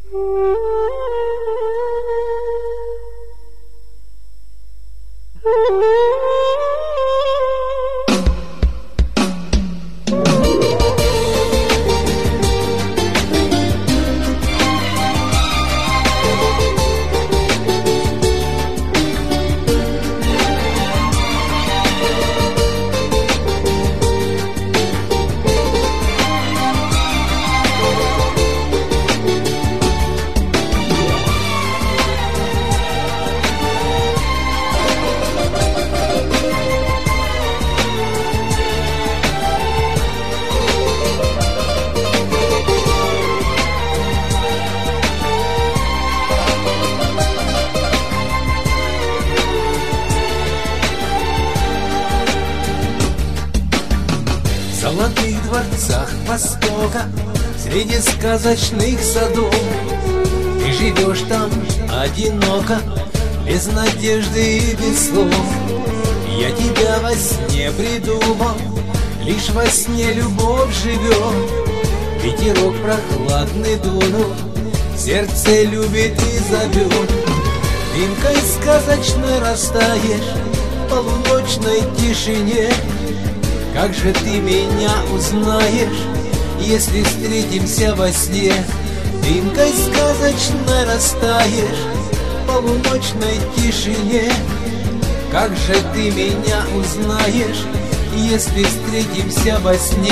В золотых дворцах Востока, среди сказочных садов, ты живешь там одиноко, без надежды и без слов. Я тебя во сне придумал, лишь во сне любовь живет. Ветерок прохладный дунул, сердце любит и зовет. Дымкой сказочно растаешь в полуночной тишине. Как же ты меня узнаешь, если встретимся во сне? Дымкой сказочно растаешь в полуночной тишине. Как же ты меня узнаешь, если встретимся во сне?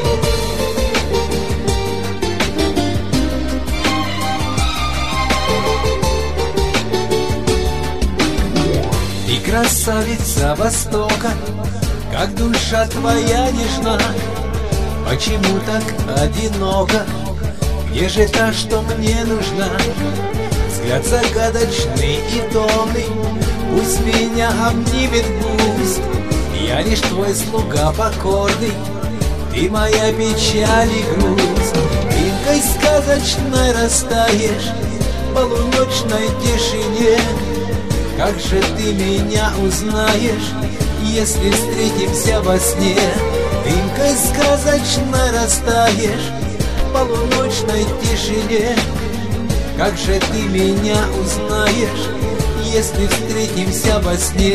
Ты красавица Востока, как душа твоя нежна. Почему так одиноко? Где же та, что мне нужна? Взгляд загадочный и томный, пусть меня обнимет пусть. Я лишь твой слуга покорный, ты моя печаль и грусть. Дымкой сказочной растаешь в полуночной тишине. Как же ты меня узнаешь, если встретимся во сне? Дымкой сказочно растаешь в полуночной тишине. Как же ты меня узнаешь, если встретимся во сне?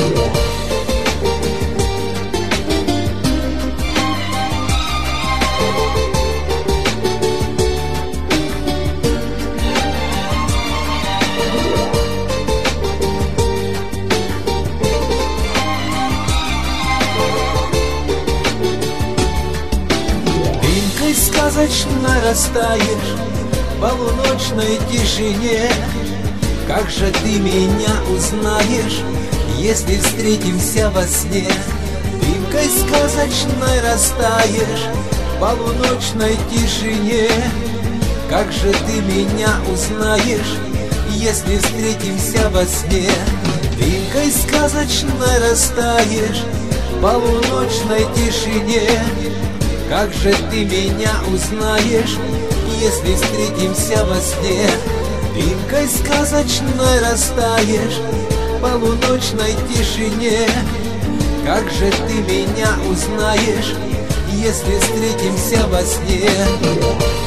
Сказочно растаешь в полуночной тишине. Как же ты меня узнаешь, если встретимся во сне? Дымкой сказочной растаешь в полуночной тишине. Как же ты меня узнаешь, если встретимся во сне? Дымкой сказочной растаешь в полуночной тишине. Как же ты меня узнаешь, если встретимся во сне? Дымкой сказочной растаешь в полуночной тишине. Как же ты меня узнаешь, если встретимся во сне?